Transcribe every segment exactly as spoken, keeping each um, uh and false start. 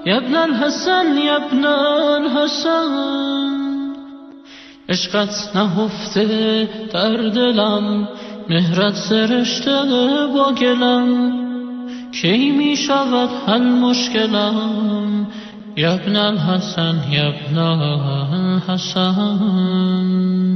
یا ابن الحسن یا ابن الحسن، عشقت نهفته در دلم، مهرت سرشته با گلم، کی می شود حل مشکلم، یا ابن الحسن یا ابن الحسن.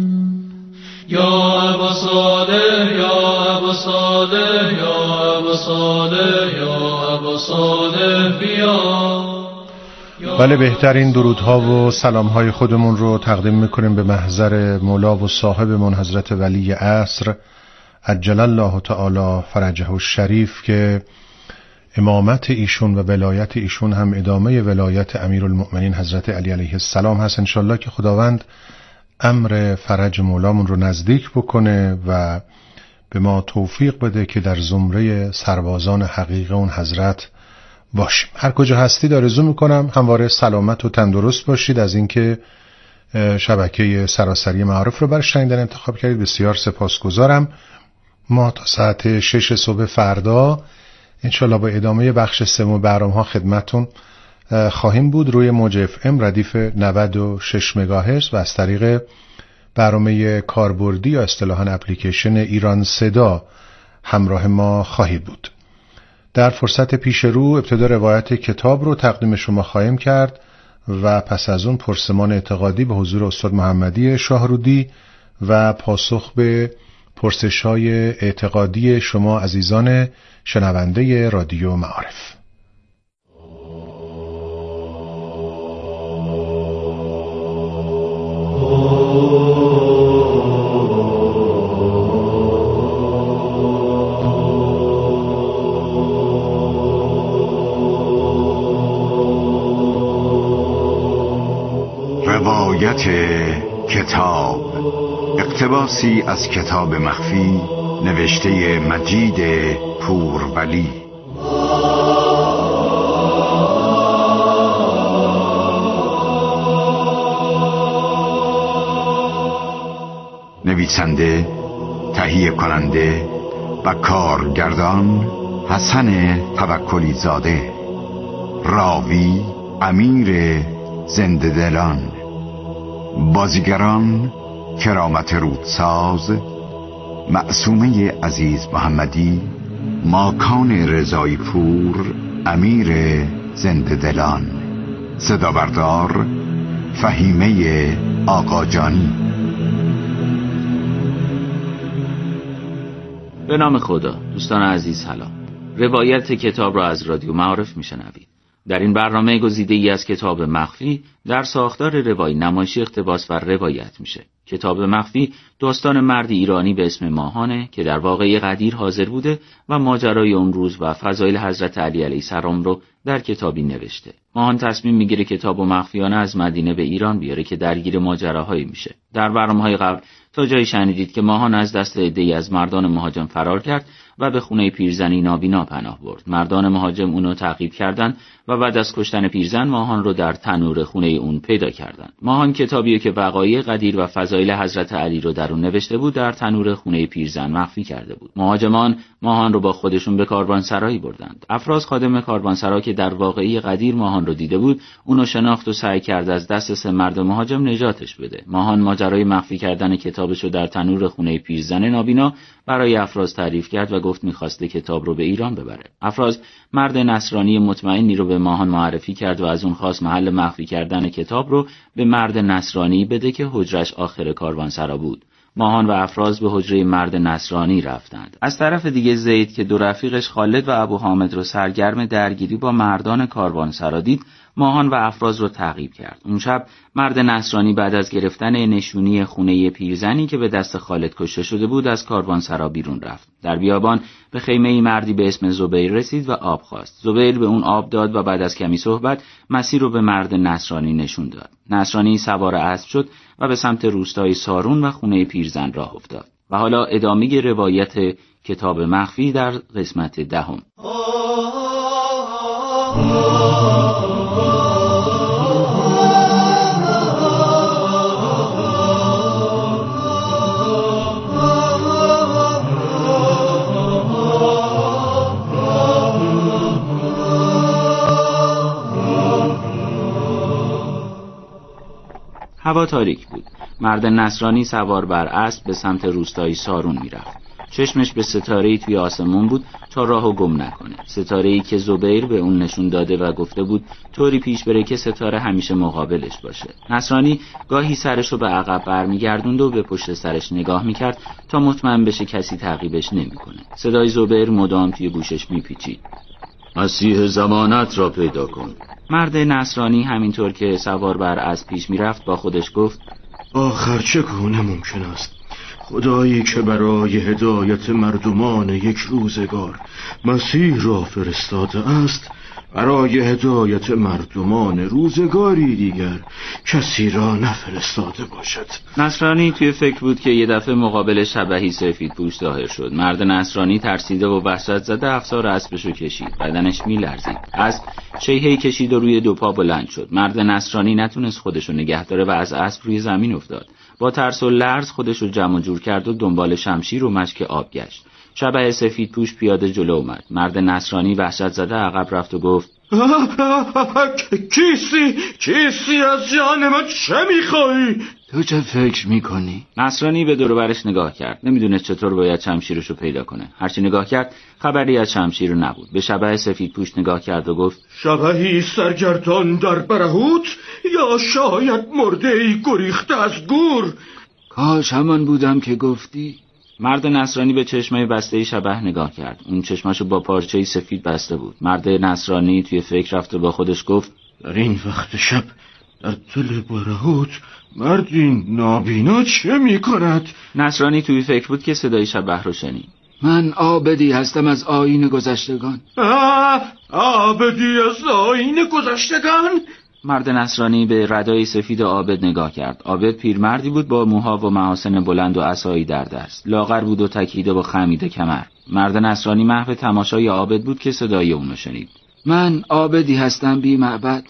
یا ابا صالح یا ابا صالح یا ابا صالح یا ابا صالح بیا. بله، بهترین درودها و سلامهای خودمون رو تقدیم میکنیم به محضر مولا و صاحبمون حضرت ولی عصر عجل الله تعالی فرجه الشریف که امامت ایشون و ولایت ایشون هم ادامه ولایت امیرالمؤمنین حضرت علی علیه السلام هست. انشالله که خداوند امر فرج مولامون رو نزدیک بکنه و به ما توفیق بده که در زمره سربازان حقیقی اون حضرت باشیم. هر کجا هستید آرزو میکنم همواره سلامت و تندرست باشید. از اینکه شبکه سراسری معارف رو برای شنیدن انتخاب کردید بسیار سپاسگزارم. ما تا ساعت شش صبح فردا انشالله با ادامه بخش سوم برنامه‌ها خدمتون خواهیم بود روی موج اف ام ردیف نود و شش مگاهرتز و از طریق برنامه کاربردی یا اصطلاحاً اپلیکیشن ایران صدا همراه ما خواهید بود. در فرصت پیش رو ابتدا روایت کتاب رو تقدیم شما خواهیم کرد و پس از اون پرسمان اعتقادی به حضور استاد محمدی شاهرودی و پاسخ به پرسش‌های اعتقادی شما عزیزان شنونده رادیو معارف. روایت کتاب، اقتباسی از کتاب مخفی نوشته مجید پورولی. نویسنده، تهیه کننده و کارگردان حسن توکلی زاده. راوی امیر زنده دلان. بازیگران کرامت رودساز، معصومه عزیز محمدی، ماکان رضایی پور، امیر زنده دلان. صدا بردار فهیمه آقاجانی. به نام خدا. دوستان عزیز سلام. روایت کتاب را از رادیو معارف میشنوید. در این برنامه گزیده‌ای از کتاب مخفی در ساختار روایی نمایشی اقتباس و روایت میشه. کتاب مخفی داستان مردی ایرانی به اسم ماهانه که در واقعه قدیر حاضر بوده و ماجرای اون روز و فضایل حضرت علی علیه السلام رو در کتابی نوشته. ماهان تصمیم میگیره کتابو مخفیانه از مدینه به ایران بیاره که درگیر ماجراهایی میشه. در برنامه‌های قبل تا جایی شنیدید که ماهان از دست عده‌ای از مردان مهاجم فرار کرد و به خونه پیرزنی نابینا پناه برد. مردان مهاجم اونو تعقیب کردند و بعد از کشتن پیرزن ماهان رو در تنور خونه اون پیدا کردند. ماهان کتابی که وقایع قدیر و فضایل حضرت علی رو در اون نوشته بود در تنور خونه پیرزن مخفی کرده بود. مهاجمان ماهان رو با خودشون به کاروانسرایی بردند. افراز خادم کاروانسرا که در واقعه قدیر ماهان رو دیده بود، اونو شناخت و سعی کرد از دست سه مرد مهاجم نجاتش بده. ماهان ماجرای مخفی کردن کتابشو در تنور خونه پیرزن نابینا برای افراز تعریف کرد و گفت می‌خواسته کتاب رو به ایران ببره. افراز مرد نصرانی مطمئنی رو به ماهان معرفی کرد و از اون خواست محل مخفی کردن کتاب رو به مرد نصرانی بده که حجرش آخر کاروانسرا بود. ماهان و افراز به حجره مرد نصرانی رفتند. از طرف دیگه زید که دو رفیقش خالد و ابو حامد رو سرگرم درگیری با مردان کاروانسرا دید، ماهان و افراز رو تعقیب کرد. اون شب مرد نصرانی بعد از گرفتن نشونی خونه پیرزنی که به دست خالد کشته شده بود از کاروانسرا بیرون رفت. در بیابان به خیمه مردی به اسم زبیر رسید و آب خواست. زبیر به اون آب داد و بعد از کمی صحبت مسیر رو به مرد نصرانی نشون داد. نصرانی سوار اسب شد و به سمت روستای سارون و خونه پیرزن راه افتاد. و حالا ادامه روایت کتاب مخفی در قسمت دهم. هوا تاریک بود. مرد نصرانی سوار بر اسب به سمت روستای سارون میرفت. چشمش به ستاره‌ای توی آسمون بود تا راهو گم نکنه. ستاره‌ای که زبیر به اون نشون داده و گفته بود طوری پیش بره که ستاره همیشه مقابلش باشه. نصرانی گاهی سرشو به عقب برمیگردوند و به پشت سرش نگاه میکرد تا مطمئن بشه کسی تعقیبش نمیکنه. صدای زبیر مدام توی گوشش میپیچید. مسیح ضمانت را پیدا کن. مرد نصرانی همینطور که سوار بر اسب پیش میرفت با خودش گفت آخر چگونه ممکن است خدایی که برای هدایت مردمان یک روزگار مسیح را فرستاده است برای هدایت مردمان روزگاری دیگر کسی را نفرستاده باشد. نصرانی توی فکر بود که یه دفعه مقابل شبحی سفید پوش ظاهر شد. مرد نصرانی ترسیده و وحشت زده افسار اسبشو کشید. بدنش میلرزید. اسب شیهی کشید و روی دو پا بلند شد. مرد نصرانی نتونست خودشو نگه داره و از اسب روی زمین افتاد. با ترس و لرز خودشو جمع جور کرد و دنبال شمشیر و مشک آب گشت. شبح سفید پوش پیاده جلو اومد. مرد نصرانی وحشت زده عقب رفت و گفت کیستی؟ کیستی؟ از جان من چه میخوایی؟ تو چه فکر میکنی؟ نصرانی به دور و برش نگاه کرد. نمیدونست چطور باید شمشیرشو پیدا کنه. هرچی نگاه کرد خبری از شمشیر نبود. به شبح سفید پوش نگاه کرد و گفت شبحی سرگردان در برهوت یا شاید مرده‌ای گریخته از گور؟ کاش همان بودم که گفتی. مرد نصرانی به چشمای بسته شبح نگاه کرد. اون چشماشو با پارچه‌ای سفید بسته بود. مرد نصرانی توی فکر رفت و با خودش گفت در این وقت شب در دل برهوت مردی نابینا چه میکند؟ نصرانی توی فکر بود که صدای شبح رو شنید. من عابدی هستم از آیین گذشتگان. آه عابدی از آیین گذشتگان؟ مرد نصرانی به ردای سفید عابد نگاه کرد. عابد پیرمردی بود با موها و محاسن بلند و عصایی در دست. لاغر بود و تکیده و خمیده کمر. مرد نصرانی محو تماشای عابد بود که صدای اونو شنید. من عابدی هستم بی معبد.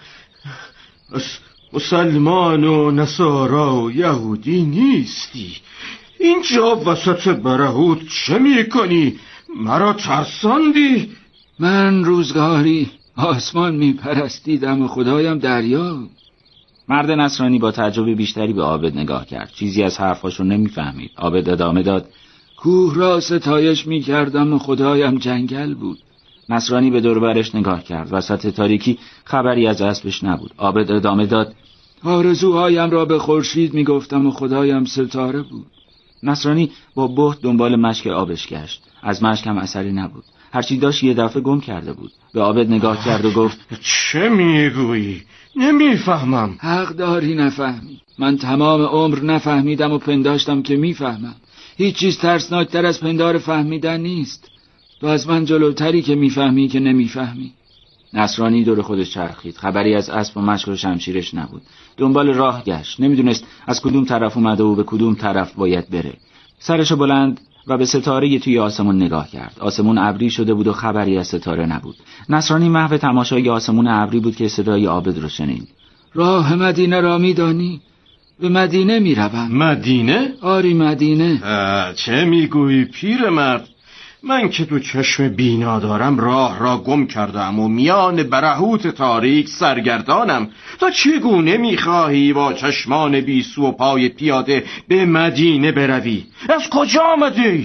مسلمان و نصارا و یهودی نیستی؟ اینجا وسط برهوت چه میکنی؟ مرا ترساندی؟ من روزگاری آسمان می پرستیدم و خدایم دریا. مرد نصرانی با تعجب بیشتری به عابد نگاه کرد. چیزی از حرفاشو نمیفهمید. عابد ادامه داد کوه را ستایش می کردم و خدایم جنگل بود. نصرانی به دور و برش نگاه کرد. وسط تاریکی خبری از اسبش نبود. عابد ادامه داد آرزوهایم را به خورشید می گفتم و خدایم ستاره بود. نصرانی با بهت دنبال مشک آبش گشت. از مشک هم اثری نبود. هرچی داشت یه دفعه گم کرده بود. به عابد نگاه کرد و گفت چه میگویی؟ نمیفهمم. حق داری نفهمی. من تمام عمر نفهمیدم و پنداشتم که میفهمم. هیچ چیز ترسناکتر از پندار فهمیدن نیست. تو از من جلوتری که میفهمی که نمیفهمی. نصرانی دور خودش چرخید. خبری از اسب و مشک و شمشیرش نبود. دنبال راه گشت. نمیدونست از کدوم طرف اومده و به کدوم طرف باید بره. سرشو بلند و به ستاره توی آسمون نگاه کرد. آسمون ابری شده بود و خبری از ستاره نبود. نصرانی محو تماشای آسمون ابری بود که صدای عابد رو شنید. راه مدینه را میدانی؟ به مدینه میروم. مدینه؟ آری مدینه. چه میگویی پیرمرد؟ من که تو چشم بینا دارم راه را گم کردم و میان برهوت تاریک سرگردانم. تو چگونه میخواهی با چشمان بیسو و پای پیاده به مدینه بروی؟ از کجا آمدی؟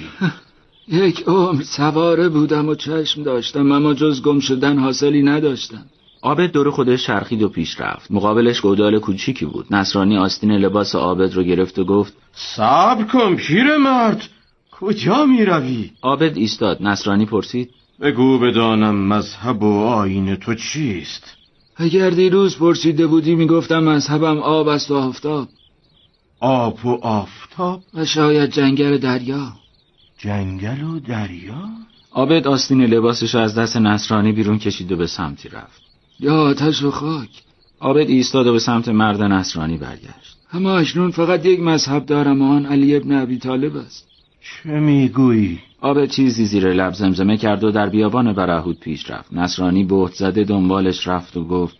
یک عمر سواره بودم و چشم داشتم اما جز گم شدن حاصلی نداشتم. عابد دور خودش چرخید و پیش رفت. مقابلش گودال کوچیکی بود. نصرانی آستین لباس عابد رو گرفت و گفت صبر کن پیرمرد، کجا می روی؟ عابد ایستاد. نصرانی پرسید بگو بدانم مذهب و آیین تو چیست؟ اگر دیروز پرسیده بودی میگفتم مذهبم آب است و آفتاب. آب و آفتاب؟ و شاید جنگل دریا. جنگل و دریا؟ عابد آستین لباسش از دست نصرانی بیرون کشید و به سمتی رفت. یا آتش و خاک. عابد ایستاد و به سمت مرد نصرانی برگشت. اما اکنون فقط یک مذهب دارم و آن علی ابن ابی طالب است. چه میگویی؟ عابد چیزی زیر لب زمزمه کرد و در بیابان برهوت پیش رفت. نصرانی بهت زده دنبالش رفت و گفت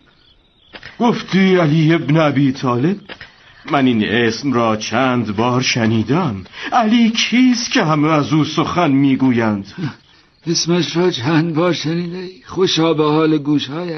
گفتی علی ابن ابی طالب؟ من این اسم را چند بار شنیدم. علی کیست که همه از او سخن میگویند؟ اسمش را چند بار شنیده؟ خوشا به حال گوشهایت.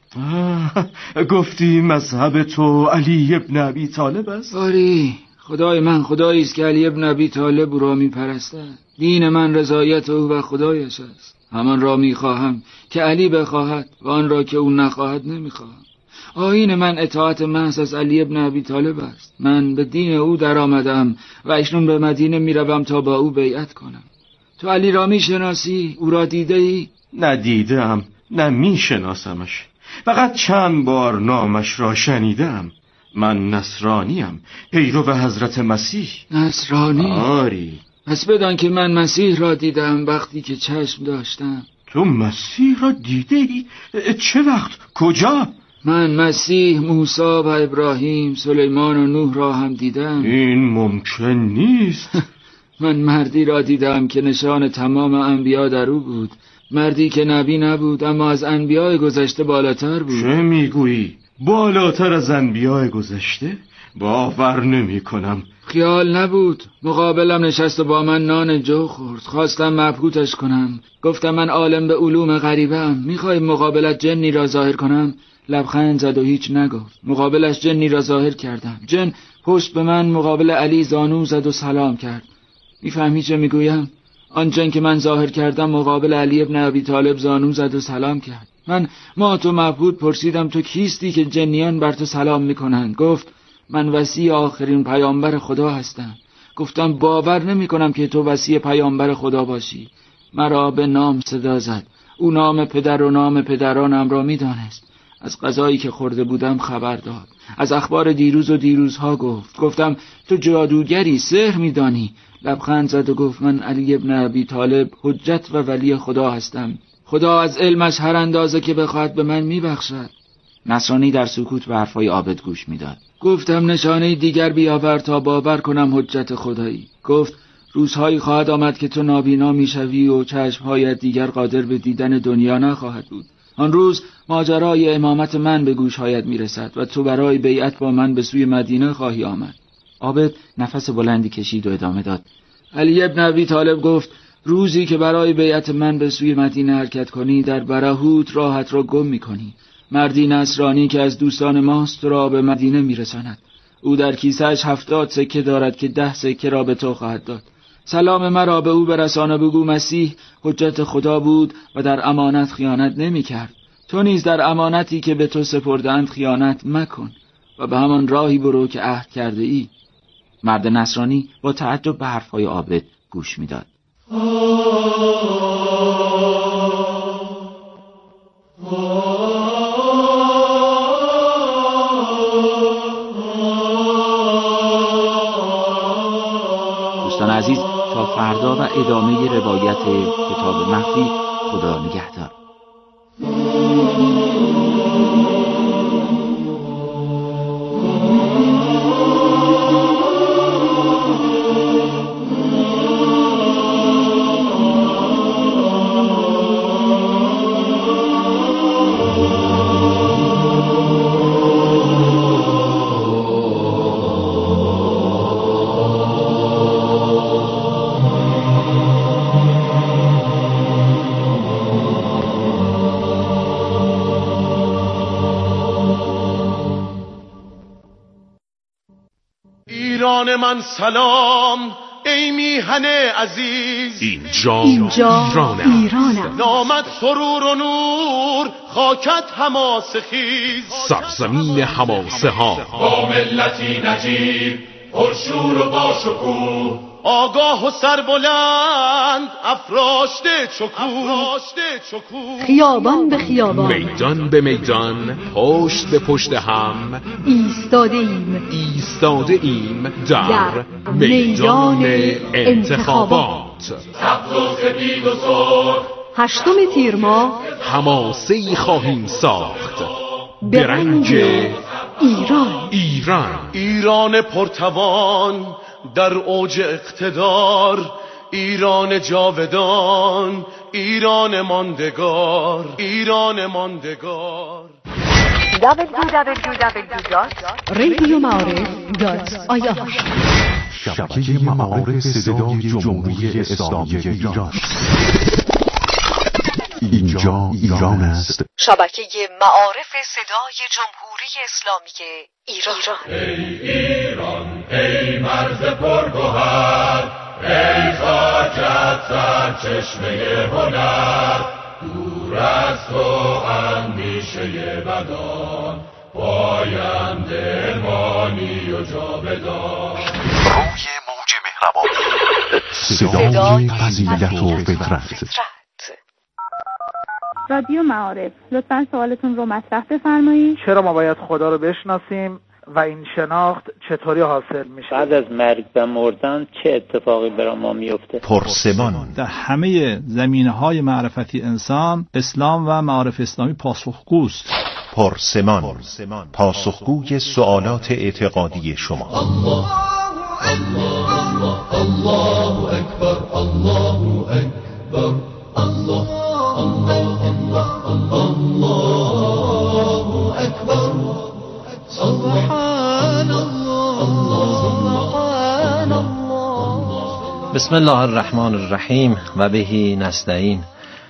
گفتی مذهب تو علی ابن ابی طالب است؟ آری، خدای من خدایی است که علی ابن ابی طالب او را میپرستد. دین من رضایت او و خدایش است. همان را میخواهم که علی بخواهد و آن را که او نخواهد نمیخواهم. آیین من اطاعت محض از علی ابن ابی طالب است. من به دین او در آمدم و اکنون به مدینه میروم تا با او بیعت کنم. تو علی را میشناسی؟ او را دیده ای؟ ندیدم، نه میشناسمش، فقط چند بار نامش را شنیدم. من نصرانیم، پیرو حضرت مسیح. نصرانی؟ آری. پس بدان که من مسیح را دیدم وقتی که چشم داشتم. تو مسیح را دیده ای؟ چه وقت؟ کجا؟ من مسیح، موسی و ابراهیم، سلیمان و نوح را هم دیدم. این ممکن نیست. من مردی را دیدم که نشان تمام انبیا در او بود. مردی که نبی نبود اما از انبیاء گذشته بالاتر بود. چه میگویی؟ بالاتر از انبیاء گذشته؟ باور نمی کنم. خیال نبود. مقابلم نشست و با من نان جو خورد. خواستم مبهوتش کنم. گفتم من عالم به علوم غریبم. میخوای مقابلت جنی را ظاهر کنم؟ لبخند زد و هیچ نگفت. مقابلش جنی را ظاهر کردم. جن پشت به من مقابل علی زانو زد و سلام کرد. میفهمی چه میگویم؟ آن جن که من ظاهر کردم مقابل علی ابن ابی طالب زانو زد و سلام کرد. من ما تو مبهوت پرسیدم تو کیستی که جنیان بر تو سلام میکنند؟ گفت من وصی آخرین پیامبر خدا هستم. گفتم باور نمی کنم که تو وصی پیامبر خدا باشی. مرا به نام صدا زد. او نام پدر و نام پدرانم را می دانست. از غذایی که خورده بودم خبر داد. از اخبار دیروز و دیروزها گفت. گفتم تو جادوگری، سحر می دانی. لبخند زد و گفت من علی ابن ابی طالب حجت و ولی خدا هستم. خدا از علمش هر اندازه که بخواهد به من می بخشد. نصرانی در سکوت به حرفای عابد گوش میداد. گفتم نشانه دیگر بیاور تا باور کنم حجت خدایی. گفت روزهایی خواهد آمد که تو نابینا میشوی و چشمهایت دیگر قادر به دیدن دنیا نخواهد بود. آن روز ماجرای امامت من به گوشهایت میرسد و تو برای بیعت با من به سوی مدینه خواهی آمد. عابد نفس بلندی کشید و ادامه داد. علی ابن ابی طالب گفت روزی که برای بیعت من به سوی مدینه حرکت کنی در برهوت راحت را گم میکنی. مردی نصرانی که از دوستان ماست را به مدینه میرساند. او در کیسهش هفتاد سکه دارد که ده سکه را به تو خواهد داد. سلام مرا به او برسان و بگو مسیح حجت خدا بود و در امانت خیانت نمی کرد. تو نیز در امانتی که به تو سپردند خیانت مکن و به همان راهی برو که عهد کرده ای. مرد نصرانی با تعجب به حرفهای عابد گوش میداد. دوستان عزیز، تا فردا و ادامه روایت کتاب مخفی. خدا نگهدار. ایران من سلام، ای میهن عزیز. اینجا, اینجا ایران است. نامت سرور و نور، خاکت حماسه خیز. سرزمین حماسه ها با ملتی نجیب، پرشور و با شکوه، آگاه و سربلند، افراشته چکو. خیابان به خیابان، میدان به میدان، پشت به پشت هم ایستاده ایم ایستاده ایم در, در میدان انتخابات. سبز و سپید و سرخ، هشتم تیر ماه حماسه‌ای خواهیم ساخت به رنگ ایران. ایران ایران پرتوان در اوج اقتدار، ایران جاودان، ایران ماندگار، ایران ماندگار. دبلیو دبلیو دبلیو دات رادیو معارف دات آی آر شبکه معارف صدای جمهوری اسلامی ایران. اینجا ایران است. شبکه معارف صدای جمهوری اسلامی ایران. ای ایران ای مرز پرگوهر، ای خاکت سرچشمه هنر، دور از تو اندیشه بدان، پاینده مانی و جاودان. روی موج مهربانی، صدای فضیلت و فطرت. رادیو معارف، لطفاً سوالتون رو مطرح بفرمایید. چرا ما باید خدا رو بشناسیم و این شناخت چطوری حاصل میشه؟ بعد از مرگ و مردن چه اتفاقی برای ما میفته؟ پرسمان. در همه زمینه‌های معرفتی انسان، اسلام و معارف اسلامی پاسخگوست. پرسمان، پاسخگوی سوالات اعتقادی شما. الله الله الله اکبر، الله اکبر، الله الله الله الله اکبر، سبحان الله سبحان الله. بسم الله الرحمن الرحیم و بهی نستعین.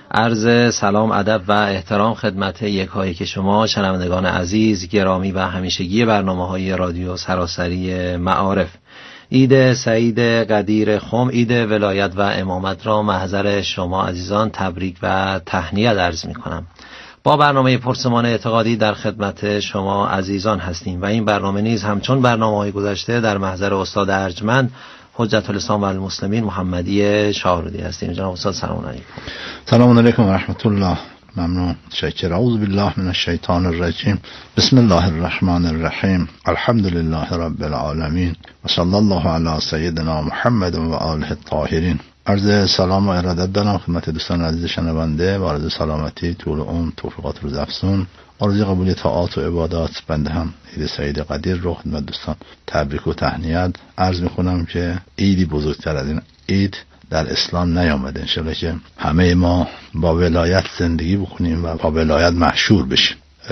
عرض سلام، ادب و احترام خدمت یکایک شما شنوندگان عزیز، گرامی و همیشگی برنامه‌های رادیو سراسری معارف. عید سعید قدیر خم، عید ولایت و امامت را محضر شما عزیزان تبریک و تهنیت عرض می کنم. با برنامه پرسمان اعتقادی در خدمت شما عزیزان هستیم و این برنامه نیز همچون برنامه‌های گذشته در محضر استاد ارجمند حجت الاسلام و المسلمین محمدی شاهرودی هستیم. جناب استاد سلام علیکم. سلام علیکم و رحمت الله. ممنون. شکر. اعوذ بالله من الشیطان الرجیم. بسم الله الرحمن الرحیم. الحمد لله رب العالمین و صلی الله علی سیدنا محمد و آله الطاهرین. عرض سلام و ارادت دارم خدمت دوستان عزیز شنونده و عرض سلامتی، طول عمر، توفیقات روزافزون، آرزوی قبول طاعات و عبادات. بنده هم عید سعید قدیر رو خدمت دوستان تبریک و تهنیت عرض می‌کنم که عیدی بزرگتر از این عید در اسلام نیامده. انشالله که همه ما با ولایت زندگی بکنیم و با ولایت مشهور بشیم.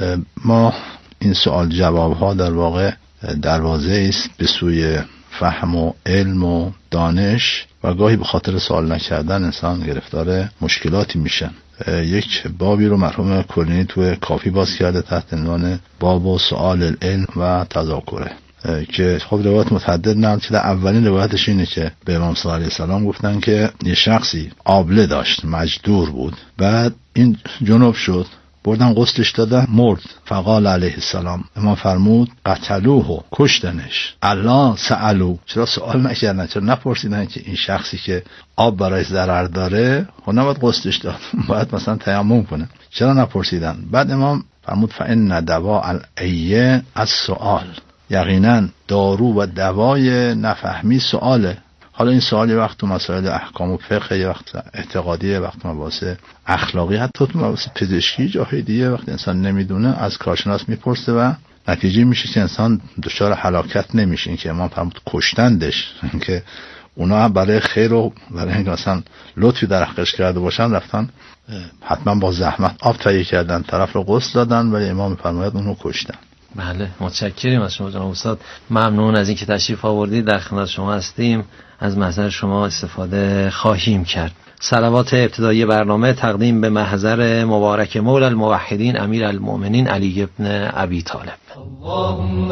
ما این سوال جواب ها در واقع دروازه است به سوی فهم و علم و دانش و گاهی به خاطر سوال نکردن انسان گرفتار مشکلاتی میشن. یک بابی رو مرحوم کلینی تو کافی باز کرده تحت عنوان باب و سؤال العلم و تذاکره که خب روایت متعدد نقل شده. اولین روایتش اینه که به امام صلی الله علیه و سلام گفتن که یه شخصی آبله داشت، مجدور بود، بعد این جنوب شد، بردن غسلش دادن، مرد. فقال علیه السلام، امام فرمود قتلوه، کشتنش. الله سألو، چرا سوال نکردن، چرا نپرسیدن که این شخصی که آب برای ضرر داره خب نباید غسلش داد، باید مثلا تیمم کنه، چرا نپرسیدن؟ بعد امام فرمود فإن دواء العی السؤال، یقینا دارو و دوای نفهمی سؤاله. حالا این سوال یه وقت تو مسائل احکام و فقه، یه وقت اعتقادی، یه وقت مباحث اخلاقی، حتی تو مباحث پزشکی جاهای دیگه وقت انسان نمیدونه از کارشناس میپرسه و نتیجه میشه که انسان دچار هلاکت نمیشه. این که امام فرمود کشتندش، که اونا برای خیر و برای اینکه مثلا لطفی در حقش کرده باشن رفتن حتما با زحمت آب تهیه کردن، طرف رو غسل دادن، ولی امام فرمود اونو کشتن. بله، متشکریم از شما جناب استاد. ممنون از اینکه تشریف آوردید. در خدمت شما هستیم، از محضر شما استفاده خواهیم کرد. صلوات ابتدایی برنامه تقدیم به محضر مبارک مولا الموحدین امیر المؤمنین علی ابن ابی طالب. اللهم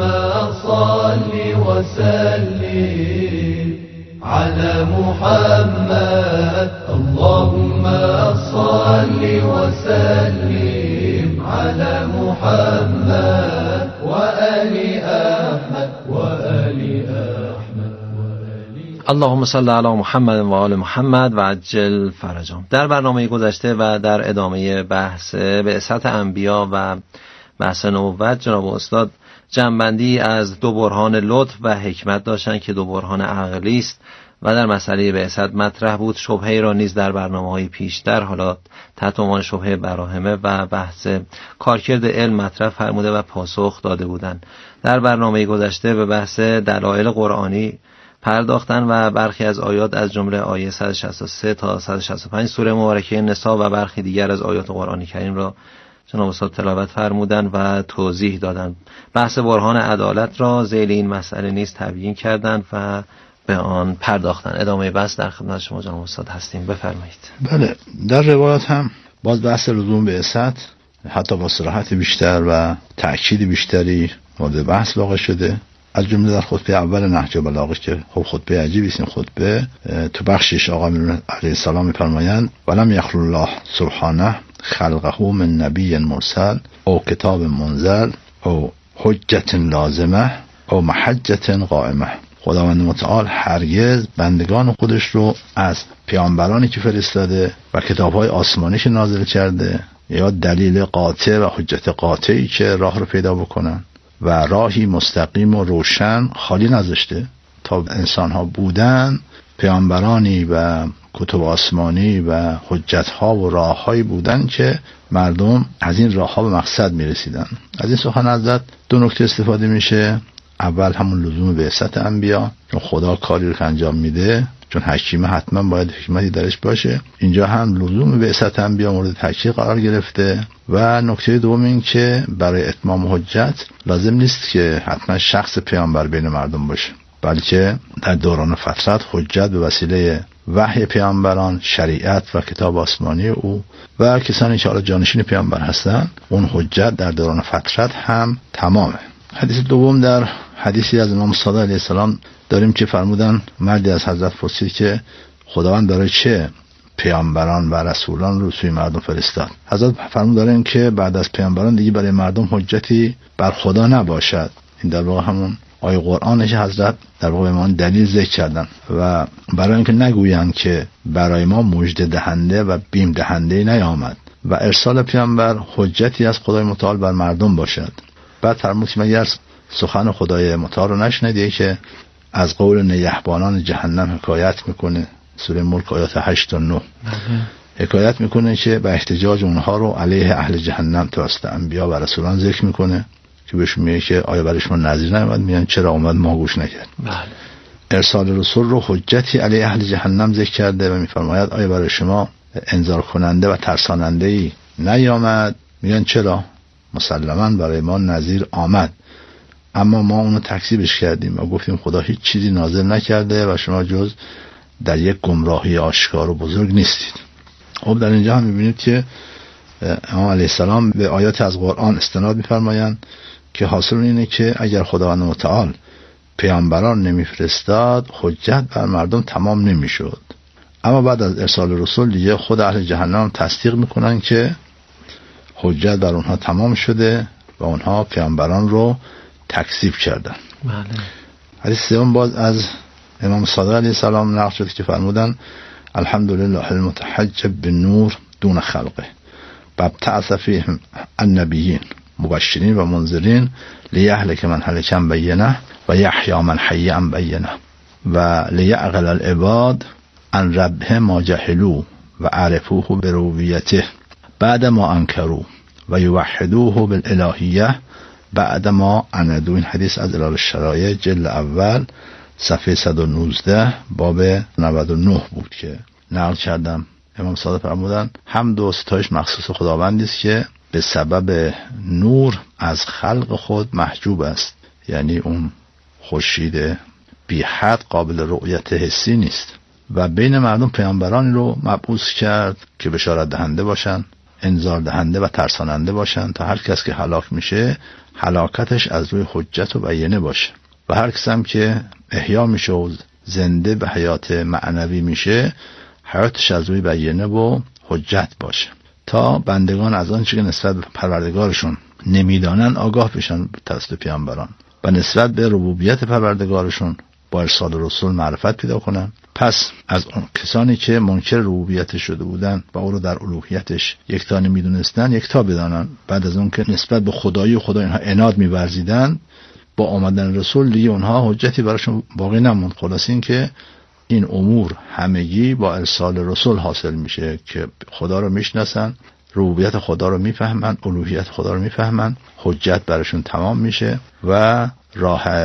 صل و سلم على محمد، اللهم صل و سلم على محمد و آل احمد و آل احمد. اللهم صل علی محمد و آل محمد و عجل فرجهم. در برنامه گذشته و در ادامه بحث بعثت انبیا و بحث نبوت، جناب استاد جنبندی از دو برهان لطف و حکمت داشتن که دو برهان عقلی است و در مسئله بعثت مطرح بود. شبهه را نیز در برنامه‌های پیشتر حالا تحت عنوان شبهه براهمه و بحث کارکرد علم مطرح فرموده و پاسخ داده بودند. در برنامه گذشته به بحث دلایل قرآنی پرداختن و برخی از آیات از جمله آیه صد و شصت و سه تا صد و شصت و پنج سوره مبارکه نساء و برخی دیگر از آیات قرآن کریم را جناب استاد تلاوت فرمودند و توضیح دادند. بحث برهان عدالت را ذیل این مسئله نیز تبیین کردند و به آن پرداختند. ادامه بحث در خدمت شما جناب استاد هستیم، بفرمایید. بله، در روایت هم باز بحث لزوم بعثت حتی با صراحت بیشتر و تأکید بیشتری مورد بحث واقع شده، از جمله در خطبه اول نهج البلاغه که خب خطبه عجیبی است. این خطبه تو بخشش آقا علیه السلام می‌فرمایند ولم یخلق الله سبحانه خلقه من نبی مرسل او کتاب منزل او حجت لازمه او محجت قائمه. خداوند متعال هرگز بندگان خودش رو از پیامبرانی که فرستاده و کتاب‌های آسمانی که نازل کرده یا دلیل قاطع و حجت قاطعی که راه رو پیدا بکنن و راهی مستقیم و روشن خالی نذاشته. تا انسان‌ها بودن پیامبرانی و کتب آسمانی و حجت‌ها و راه‌هایی بودن که مردم از این راه‌ها به مقصد می‌رسیدن. از این سخن حضرت دو نکته استفاده میشه. اول همون لزوم بعثت انبیا، چون خدا کاری رو که انجام میده، چون حکیمه حتما باید حکمتی درش باشه، اینجا هم لزوم بعثت انبیا مورد تاکید قرار گرفته. و نکته دوم این که برای اتمام حجت لازم نیست که حتما شخص پیامبر بین مردم باشه، بلکه در دوران فترت حجت به وسیله وحی پیامبران، شریعت و کتاب آسمانی او و کسانی که حالا جانشین پیامبر هستن، اون حجت در دوران فترت هم تمامه. حدیث دوم در حدیثی از امام صادق علیه السلام داریم که فرمودن مردی از حضرت پرسید که خداوند برای چه پیامبران و رسولان رو سوی مردم فرستاد؟ حضرت فرمودن که بعد از پیامبران دیگه برای مردم حجتی بر خدا نباشد. این در واقع همون آیه قرآنش حضرت در واقع ما دلیل ذکر کردن و برای اینکه نگویند که برای ما مژده دهنده و بیم دهنده نیامد و ارسال پیامبر حجتی از خدای متعال بر مردم باشد. بعد فرمود که مگر سخن خدای متعال رو نشنیدی که از قول نگهبانان جهنم حکایت میکنه؟ سوره ملک آیات هشت و نه حکایت میکنه که به احتجاج اونها رو علیه اهل جهنم توسط انبیا و رسولان ذکر میکنه که بهشون میگه که آیا برایشون نظیر نیامد؟ میگن چرا اومد ما گوش نکرد. بله. ارسال رسول رو حجتی علیه اهل جهنم ذکر کرده و میفرماید آیا برای شما انذار کننده و ترساننده ای نیامد؟ میگن چرا؟ مسلماً برای ما نظیر آمد، اما ما اونو تکذیبش کردیم و گفتیم خدا هیچ چیزی نازل نکرده و شما جز در یک گمراهی آشکار و بزرگ نیستید. خب در اینجا هم میبینید که امام علیه السلام به آیات از قرآن استناد میفرمایند که حاصل اینه که اگر خداوند متعال پیامبران نمیفرستاد حجت بر مردم تمام نمیشد. اما بعد از ارسال رسول دیگه خود اهل جهنم تصدیق میکنن که حجت بر اونها تمام شده و اونها پیامبران رو تکذیب کردن. بله. حدیث سوم باز از امام صادق علیه السلام نقل شد که فرمودن الحمدلله المتحجب بالنور دون خلقه وابتعث فیهم النبیین مبشرین و منذرین لیهلک من هلک عن بینه و یحیی من حی عن بینه و لیعقل العباد عن ربهم ما جهلوا و عرفوه بربوبیته بعد ما انکروا و یوحدوه بالالهیه بعد ما عندو. این حدیث از علال الشرایع جلد اول صفحه صد و نوزده باب نود و نه بود که نقل کردم. امام صادق فرمودن حمد و ستایش مخصوص خداوندی است که به سبب نور از خلق خود محجوب است، یعنی اون خورشید بی حد قابل رؤیت حسی نیست و بین مردم پیامبرانی رو مبعوث کرد که بشارت دهنده باشن، انذار دهنده و ترساننده باشن تا هر کس که هلاک میشه هلاکتش از روی حجت و بیانه باشه و هر کس هم که احیا میشه و زنده به حیات معنوی میشه حیاتش از روی بیانه و حجت باشه تا بندگان از آنچه که نسبت به پروردگارشون نمیدانن آگاه بشن توسط پیامبران و نسبت به ربوبیت پروردگارشون با ارسال رسول معرفت پیدا کنن. پس از اون کسانی که منکر ربوبیت شده بودن و او رو در الوهیتش یکتا نمیدونستن یکتا بدانن. بعد از اون که نسبت به خدایی و خدا اینها عناد می‌ورزیدن با آمدن رسول دیگه اونها حجتی براشون باقی نموند. خلاص این که این امور همگی با ارسال رسول حاصل میشه که خدا رو میشناسن، ربوبیت خدا رو میفهمن، الوهیت خدا رو میفهمن، حجت براشون تمام میشه و راه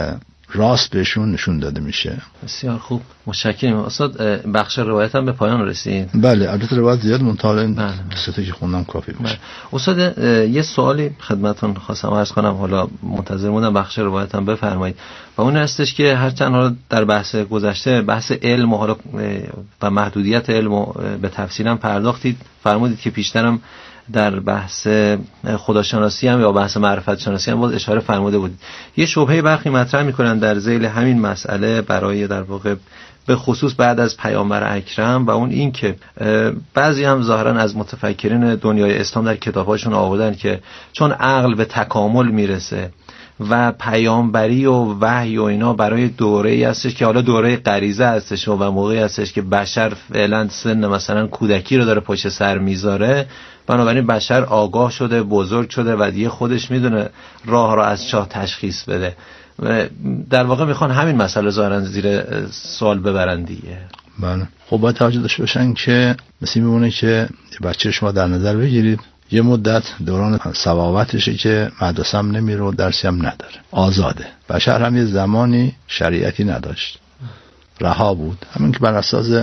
راست بهشون نشون داده میشه. بسیار خوب، متشکرم استاد. بخش روایت هم به پایان رسید. بله البته روایت زیاد منتها این قصه که خوندم کافی باشه. استاد یه سوالی خدمتتون خواستم عرض کنم، حالا منتظر بودم بخش روایت هم بفرمایید، و اون هستش که هرچند حالا در بحث گذشته بحث علم و حالا و محدودیت علم به تفصیل هم پرداختید، فرمودید که پیشترم در بحث خداشناسی هم یا بحث معرفت شناسی هم باز اشاره فرموده بودید. یه شبهه برخی مطرح میکنن در ذیل همین مسئله برای در واقع به خصوص بعد از پیامبر اکرم، و اون این که بعضی هم ظاهرا از متفکرین دنیای اسلام در کتاباشون آوردن که چون عقل به تکامل میرسه و پیامبری و وحی و اینا برای دوره‌ای هستش که حالا دوره غریزه هستش و موقعی هستش که بشر فعلا سن مثلا کودکی رو داره پشت سر میذاره، بنابراین بشر آگاه شده، بزرگ شده و دیگه خودش میدونه راه رو از چاه تشخیص بده. در واقع میخوان همین مسئله ظاهرا زیر سوال ببرن دیگه. بله خب باید توجه داشته باشن که مثل میمونه که بچه شما در نظر بگیرید یه مدت دوران صباوتشه که مدرسه هم نمیره و درسی هم نداره، آزاده. بشر هم یه زمانی شریعتی نداشت، رها بود، همین که بر اساس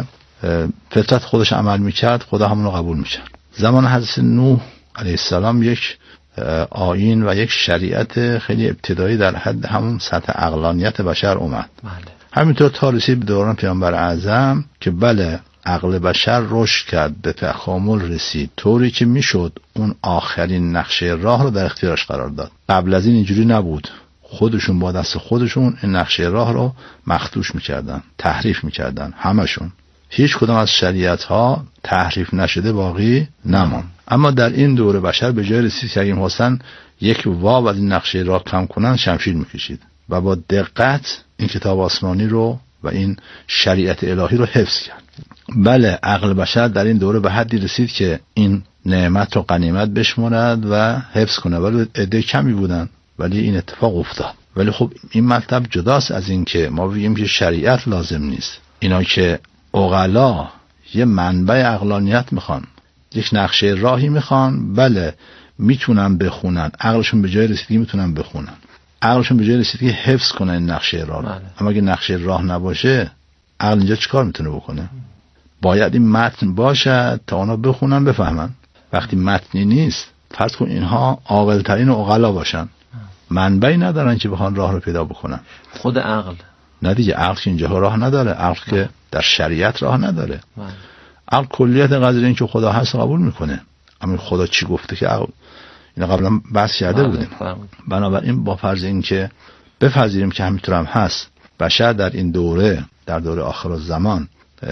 فطرت خودش عمل میکرد خدا همونو قبول میکرد. زمان حضرت نوح علیه السلام یک آیین و یک شریعت خیلی ابتدایی در حد همون سطح عقلانیت بشر اومد. بله. همینطور تا رسید به دوران پیامبر اعظم که بله عقل بشر رشد کرد، به تکامل رسید، طوری که میشد اون آخرین نقشه راه رو در اختیارش قرار داد. قبل از این اینجوری نبود، خودشون با دست خودشون این نقشه راه رو مخدوش میکردن، تحریف میکردن، همشون. هیچ کدام از شریعت ها تحریف نشده باقی نمان. اما در این دوره بشر به جای رسید که اگه حسن یک واو از این نقشه راه کم کنن شمشیر میکشید و با دقت این کتاب آسمانی رو و این شریعت الهی رو حفظ کرد. بله عقل بشر در این دوره به حدی رسید که این نعمت و غنیمت بشمارد و حفظ کنه، ولی عده کمی بودن ولی این اتفاق افتاد. ولی خب این مطلب جداست از این که ما بگیم که شریعت لازم نیست. اینا که عقلا یه منبع عقلانیت میخوان، یک نقشه راهی میخوان، بله میتونن بخونن، عقلشون به جای رسیدگی میتونن بخونن، عقلشون به جای رسیدگی حفظ کنن این نقشه راه. بله. اما اگه نقشه راه نباشه عقل اینجا چیکار میتونه بکنه؟ باید این متن باشه تا اونا بخونن بفهمن. وقتی متنی نیست فرض کن اینها عاقل‌ترین عقلا باشن، منبعی ندارن که بخوان راه رو پیدا بکنن. خود عقل نه دیگه، عقل که اینجا راه نداره، عقل که در شریعت راه نداره. عقل کلیت قضیه این که خدا هست قبول میکنه، اما خدا چی گفته که عقل اینا قبلا بحث کرده بودیم. بنابراین با فرض این که بپذیریم که همینطور هم هست، بشر در این دوره، در دوره آخر الزمان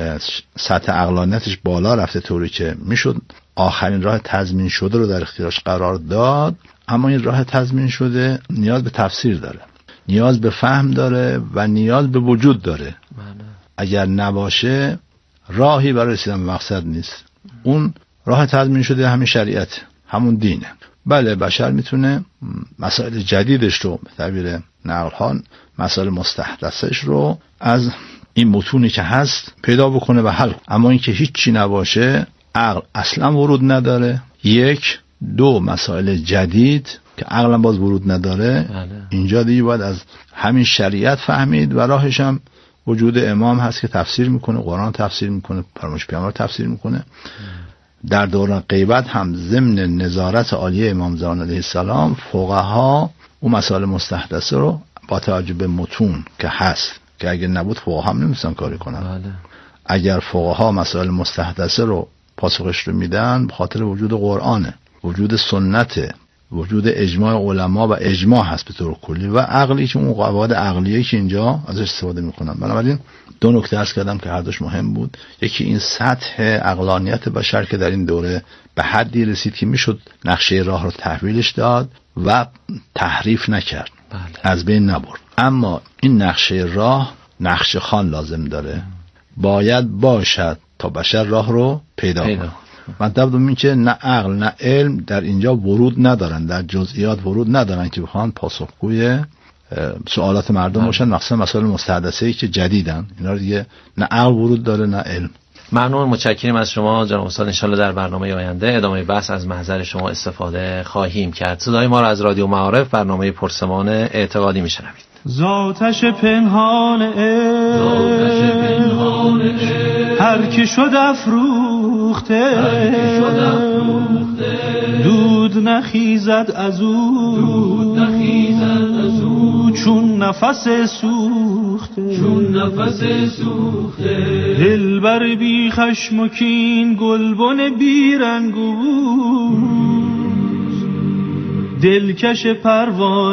سطح عقلانیتش بالا رفته طوری که میشد آخرین راه تضمین شده رو در اختیارش قرار داد. اما این راه تضمین شده نیاز به تفسیر داره، نیاز به فهم داره و نیاز به وجود داره. معنی. اگر نباشه راهی برای رسیدن به مقصد نیست. اون راه تضمین شده همین شریعت، همون دینه. بله بشر میتونه مسائل جدیدش رو به تعبیر نقل ها مسائل مستحدثش رو از این متونی که هست پیدا بکنه و حل. اما این که هیچی نباشه عقل اصلا ورود نداره. یک دو مسائل جدید که عقلا باز ورود نداره. بله. اینجا دیگه باید از همین شریعت فهمید و راهش هم وجود امام هست که تفسیر میکنه، قرآن تفسیر میکنه، فرمایش پیامبر تفسیر میکنه. در دوران غیبت هم ضمن نظارت عالیه امام زمان علیه السلام فقها اون مسائل مستحدثه رو با توجه به متون که هست که اگر نبود فقها هم نمیستن کاری کنن. بله. اگر فقها مسائل مستحدثه رو پاسخش رو میدن به خاطر وجود قرآنه، وجود سنته، وجود اجماع علما و اجماع هست به طور کلی و عقلی که اون قواعد عقلیه که اینجا ازش استفاده میکنن. بنابراین دو نکته عرض کردم که هر دوش مهم بود. یکی این سطح عقلانیت بشر که در این دوره به حدی رسید که میشد نقشه راه رو تحویلش داد و تحریف نکرد. بله. از بین نبرد. اما این نقشه راه نقشه خوان لازم داره، باید باشد تا بشر راه رو پیدا کنه. مطلب دوم این که نه عقل نه علم در اینجا ورود ندارن، در جزئیات ورود ندارن که بخوان پاسخگوی سوالات مردم باشن، مخصوصا مسائل مستحدثه‌ای که جدیدن. اینا دیگه نه عقل ورود داره نه علم. ممنون، متشکرم از شما جناب استاد. ان شاءالله در برنامه آینده ادامه بحث از محضر شما استفاده خواهیم کرد. صدای ما را از رادیو معارف برنامه پرسمان اعتقادی میشنوید. ذاتش پنهان عشق هر که شد افروخته دود نخیزد از او چون نفس سوخته دلبر بی خشم و کین گلبن بی رنگ و بو دلکش پروانه